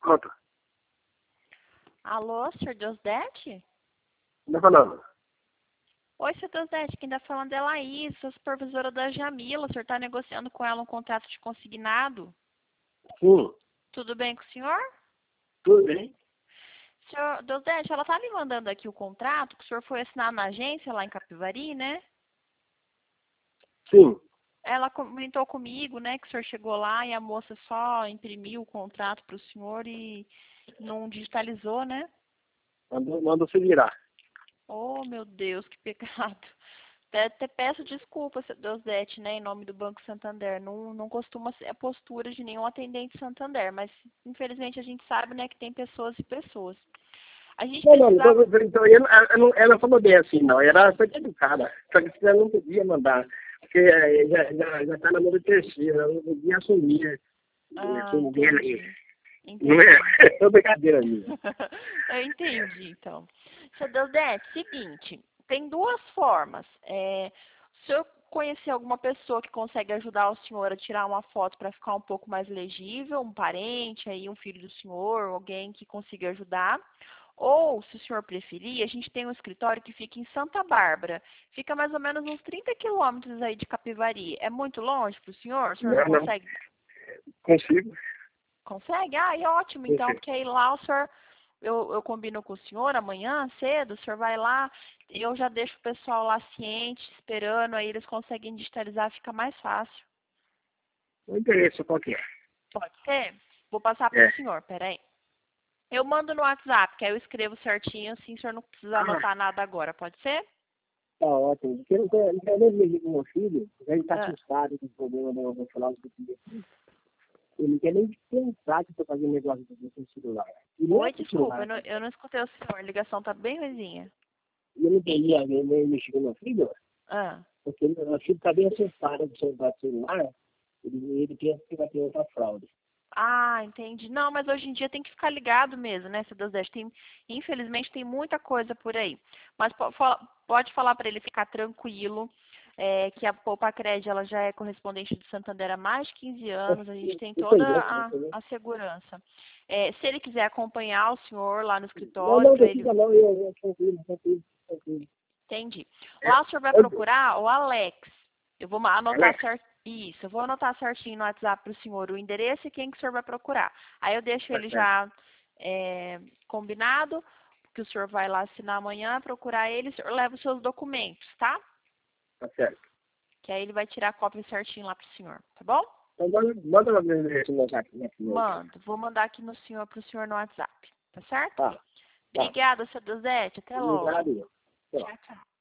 Pronto. Alô, senhor Deusdete? Não tá falando. Oi, senhor Deusdete, quem tá falando é Laís, sou supervisora da Jamila. O senhor tá negociando com ela um contrato de consignado? Sim. Tudo bem com o senhor? Tudo bem? Senhor Deusdete, ela tá me mandando aqui o contrato que o senhor foi assinar na agência lá em Capivari, né? Sim. Ela comentou comigo, né, que o senhor chegou lá e a moça só imprimiu o contrato para o senhor e não digitalizou, né? Mandou se virar. Oh, meu Deus, que pecado. Até peço desculpas, seu Deusdete, né, em nome do Banco Santander. Não costuma ser a postura de nenhum atendente Santander, mas infelizmente a gente sabe, né, que tem pessoas e pessoas. A gente Não, precisava... então ela falou bem assim, não. Ela foi educada. Só que ela não podia mandar. Porque já tá na mão do terceiro. Ela não podia assumir. Ah, Assumir ela aí. entendi. Não Entendi. é brincadeira minha. Eu entendi, então. Seu Deusdete, seguinte, tem duas formas. Se eu conhecer alguma pessoa que consegue ajudar o senhor a tirar uma foto para ficar um pouco mais legível, um parente, aí um filho do senhor, alguém que consiga ajudar. Ou, se o senhor preferir, a gente tem um escritório que fica em Santa Bárbara. Fica mais ou menos uns 30 quilômetros aí de Capivari. É muito longe para o senhor? O senhor não Não. consegue? Consigo. Consegue? Ah, e ótimo, então, Consigo. porque aí lá o senhor, eu combino com o senhor amanhã cedo, o senhor vai lá, eu já deixo o pessoal lá ciente, esperando, aí eles conseguem digitalizar, fica mais fácil. O endereço qual que é? Pode ser? Vou passar para o É. senhor, peraí. Eu mando no WhatsApp, que aí eu escrevo certinho, assim o senhor não precisa Ah, anotar nada agora, pode ser? tá ótimo. Porque não quero nem mexer com meu filho. Ele tá Ah, assustado com o problema do celular do filho. Ele não quer nem pensar que estou fazendo negócio com o celular. E não é oi, com o desculpa, celular. eu não escutei o senhor, a ligação tá bem ruizinha. E eu não queria nem mexer com meu filho, Ah. porque meu filho está bem assustado com o celular. Ele pensa que vai ter outra fraude. Ah, entendi. Não, mas hoje em dia tem que ficar ligado mesmo, né, seu Deus deste. Infelizmente tem muita coisa por aí. Mas pode falar para ele ficar tranquilo, que a Poupa Cred, ela já é correspondente do Santander há mais de 15 anos, a gente tem Eu toda conheço, eu conheço. a segurança. Se ele quiser acompanhar o senhor lá no Não, escritório, não para ele... precisa não. Eu tranquilo, tranquilo. Entendi. É, Lá o senhor vai procurar o Alex. Eu vou anotar Alex, certo. Isso, eu vou anotar certinho no WhatsApp para o senhor o endereço e quem que o senhor vai procurar. Aí eu deixo tá ele certo, já combinado, que o senhor vai lá assinar amanhã, procurar ele, o senhor leva os seus documentos, tá? tá certo. Que aí ele vai tirar a cópia certinho lá para o senhor, tá bom? Então manda uma vez no WhatsApp. Mando, vou mandar aqui no senhor para o senhor no WhatsApp, tá certo? Tá, tá. Obrigada, seu Deusete, até logo. Obrigado. Tchau. Tchau, tchau.